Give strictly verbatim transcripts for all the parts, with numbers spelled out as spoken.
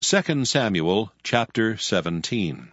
Second Samuel chapter seventeen.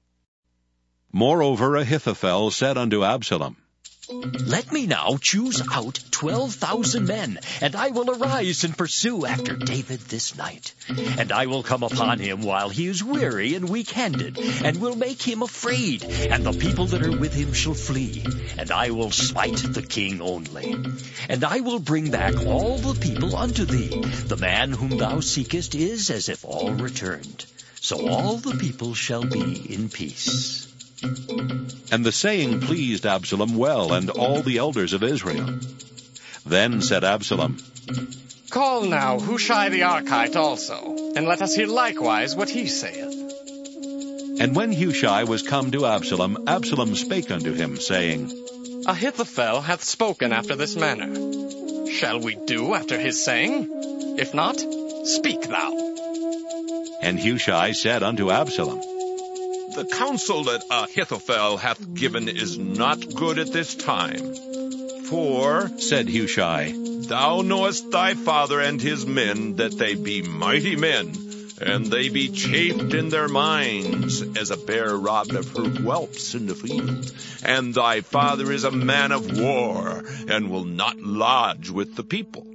Moreover Ahithophel said unto Absalom, Let me now choose out twelve thousand men, and I will arise and pursue after David this night. And I will come upon him while he is weary and weak-handed, and will make him afraid, and the people that are with him shall flee. And I will smite the king only. And I will bring back all the people unto thee. The man whom thou seekest is as if all returned. So all the people shall be in peace. And the saying pleased Absalom well, and all the elders of Israel. Then said Absalom, Call now Hushai the Archite also, and let us hear likewise what he saith. And when Hushai was come to Absalom, Absalom spake unto him, saying, Ahithophel hath spoken after this manner. Shall we do after his saying? If not, speak thou. And Hushai said unto Absalom, The counsel that Ahithophel hath given is not good at this time. For, said Hushai, thou knowest thy father and his men, that they be mighty men, and they be chafed in their minds, as a bear robbed of her whelps in the field. And thy father is a man of war, and will not lodge with the people.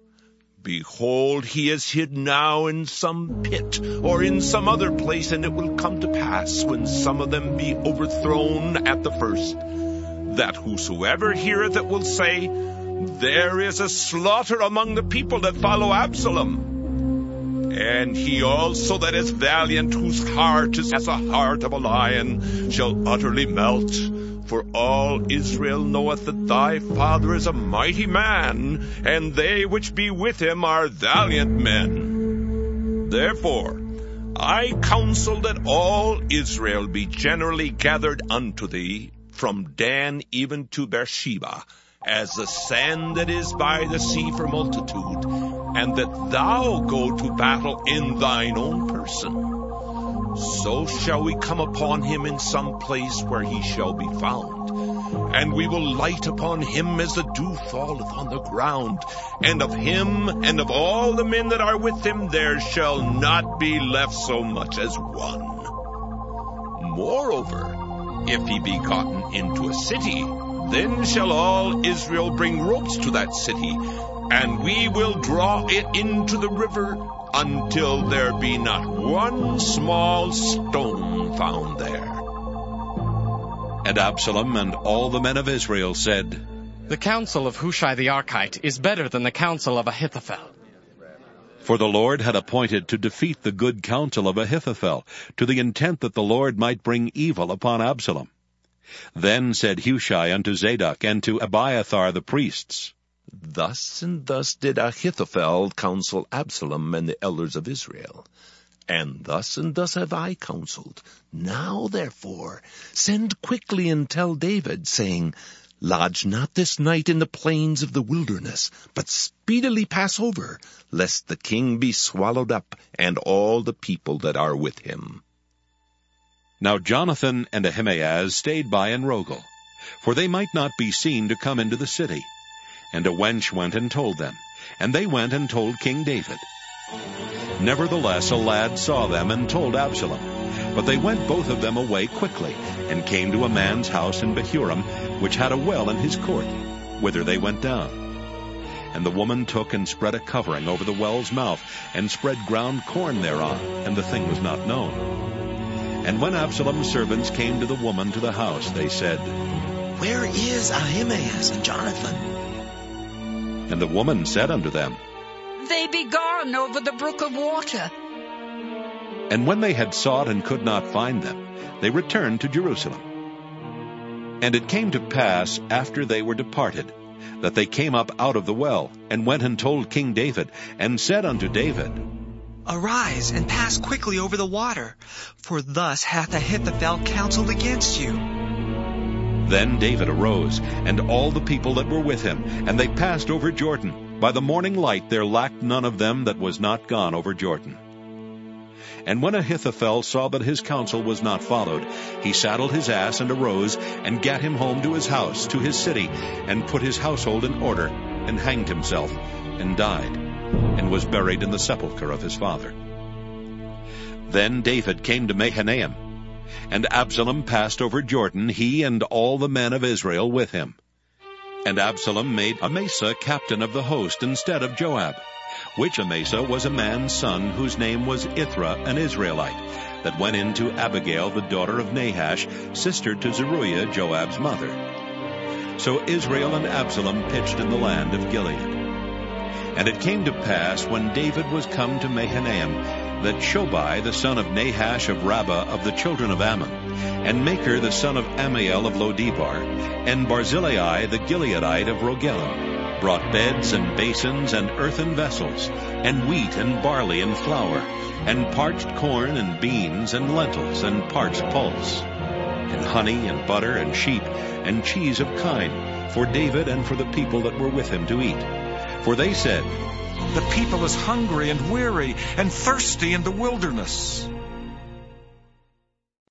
Behold, he is hid now in some pit, or in some other place, and it will come to pass, when some of them be overthrown at the first, that whosoever heareth it will say, There is a slaughter among the people that follow Absalom. And he also that is valiant, whose heart is as a heart of a lion, shall utterly melt. For all Israel knoweth that thy father is a mighty man, and they which be with him are valiant men. Therefore I counsel that all Israel be generally gathered unto thee, from Dan even to Beersheba, as the sand that is by the sea for multitude, and that thou go to battle in thine own person. So shall we come upon him in some place where he shall be found. And we will light upon him as the dew falleth on the ground. And of him and of all the men that are with him there shall not be left so much as one. Moreover, if he be gotten into a city, then shall all Israel bring ropes to that city, and we will draw it into the river, until there be not one small stone found there. And Absalom and all the men of Israel said, The counsel of Hushai the Archite is better than the counsel of Ahithophel. For the Lord had appointed to defeat the good counsel of Ahithophel, to the intent that the Lord might bring evil upon Absalom. Then said Hushai unto Zadok and to Abiathar the priests, Thus and thus did Ahithophel counsel Absalom and the elders of Israel. And thus and thus have I counseled. Now therefore send quickly and tell David, saying, Lodge not this night in the plains of the wilderness, but speedily pass over, lest the king be swallowed up, and all the people that are with him. Now Jonathan and Ahimaaz stayed by in Rogel, for they might not be seen to come into the city. And a wench went and told them, and they went and told King David. Nevertheless a lad saw them and told Absalom. But they went both of them away quickly, and came to a man's house in Bahurim, which had a well in his court, whither they went down. And the woman took and spread a covering over the well's mouth, and spread ground corn thereon, and the thing was not known. And when Absalom's servants came to the woman to the house, they said, Where is Ahimaaz and Jonathan? And the woman said unto them, They be gone over the brook of water. And when they had sought and could not find them, they returned to Jerusalem. And it came to pass, after they were departed, that they came up out of the well, and went and told King David, and said unto David, Arise, and pass quickly over the water, for thus hath Ahithophel counseled against you. Then David arose, and all the people that were with him, and they passed over Jordan. By the morning light there lacked none of them that was not gone over Jordan. And when Ahithophel saw that his counsel was not followed, he saddled his ass and arose, and gat him home to his house, to his city, and put his household in order, and hanged himself, and died, and was buried in the sepulchre of his father. Then David came to Mahanaim, and Absalom passed over Jordan, he and all the men of Israel with him. And Absalom made Amasa captain of the host instead of Joab, which Amasa was a man's son whose name was Ithra, an Israelite, that went in to Abigail the daughter of Nahash, sister to Zeruiah, Joab's mother. So Israel and Absalom pitched in the land of Gilead. And it came to pass, when David was come to Mahanaim, that Shobai the son of Nahash of Rabbah of the children of Ammon, and Makir the son of Ammiel of Lodebar, and Barzillai the Gileadite of Rogelim, brought beds and basins and earthen vessels, and wheat and barley and flour, and parched corn and beans and lentils and parched pulse, and honey and butter and sheep and cheese of kine, for David and for the people that were with him to eat. For they said, "The people is hungry and weary and thirsty in the wilderness."